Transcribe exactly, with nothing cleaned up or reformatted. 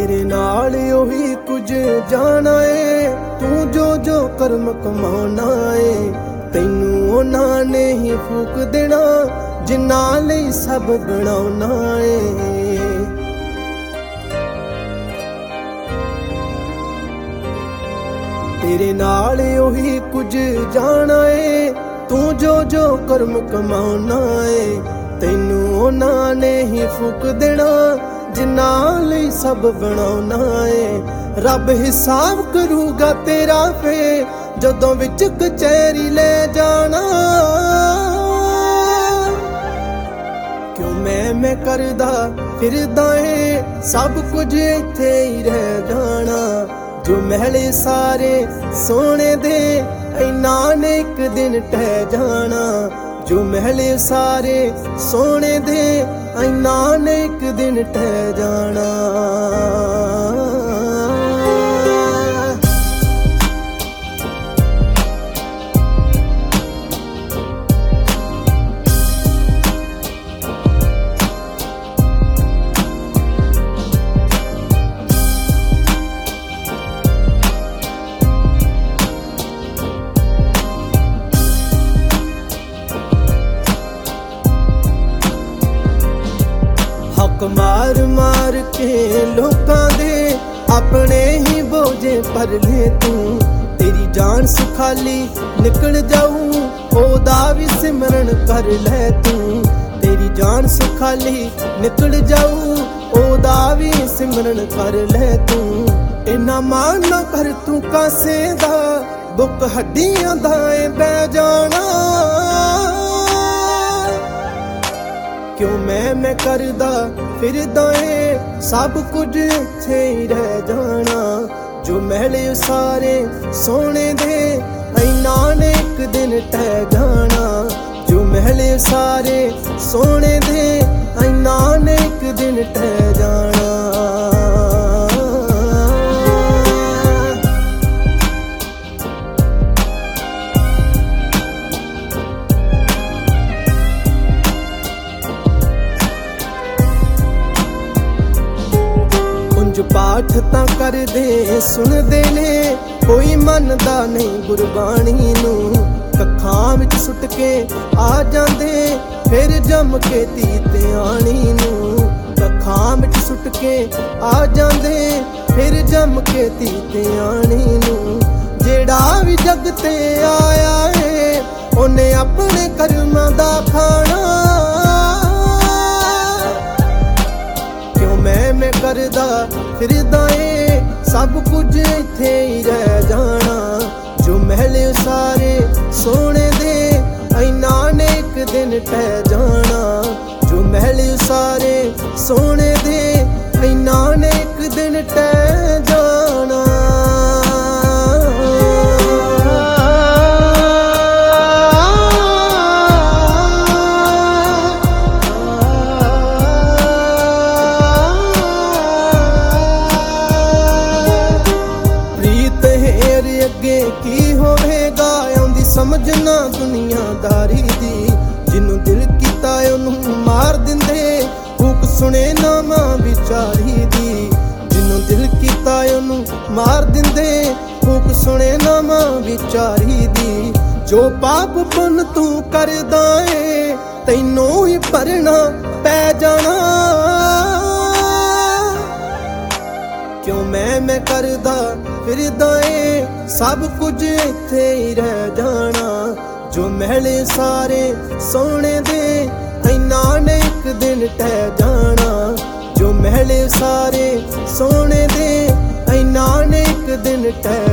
तेरे नाल ओही कुछ जाना है, तू जो जो कर्म कमाना है, तैनू उन्हां ने ही फूक देना जिन्हां लई सब बनाउना है। तेरे नाल ओही कुछ जाना है, तू जो जो कर्म कमाना है, तैनू उन्हां ने ही फूक देना जिन्हां लई सब बनाउना है। रब हिसाब करूगा तेरा फे जदों विच कचहरी ले जाना। क्यों मैं मैं करदा फिरदा है सब कुछ इत्थे ही रह जाना। जो महले सारे सोने दे इन्ना ने एक दिन टह जाना। जो महले सारे सोने दे इन्ना ने एक दिन टह जाना। मार मार के लोकां दे अपने ही बोझे पर ले तू। तेरी जान सुखाली निकल जाऊं ओदा भी सिमरन कर ले तू। तेरी जान सुखाली निकल जाऊं ओदा भी सिमरन कर ले तू। इन्ना मान ना कर तू कासे दा बुक हड्डियां दा बह जाना। क्यों मैं मैं करदा फिरदा है सब कुछ इत्थे ही रह जाना। जो महले सारे सोने दे इन्ना ने एक दिन टह जाना। जो महले सारे सोने दे इन्ना ने एक दिन टह जाना। जो पाठ तां कर दे सुन दे ने कोई मनदा नहीं गुरबाणी नू। कखां विच सुट के आ जांदे फिर जम के तीते आनी नू। कखां विच सुट के आ जांदे फिर जम के तीते आनी नू। जेड़ा भी जग ते आया है ओने अपने कर्मां दा खाना। मैं मैं करदा फिरदा है सब कुछ इत्थे ही रह जाना। जो महले सारे सोने दे इन्ना ने एक दिन टह जाना। जो महले सारे सोने दे इन्ना ने एक दिन टह जाना। अगे की होवेगा आउंदी समझना दुनियादारी दी। जिन्नू दिल कीता ओनू मार दिंदे फूक सुने ना मां विचारी दी। जिन्नू दिल कीता ओनू मार दिंदे फूक सुने ना मां विचारी दी। जो पाप पुन तू करदा है तैनू ही भरना पै जाना। क्यों मैं मैं करदा फिरदा है सब कुछ इत्थे ही रह जाना। जो महले सारे सोने दे इन्ना ने एक दिन टह जाना। जो महले सारे सोने दे इन्ना ने एक दिन टह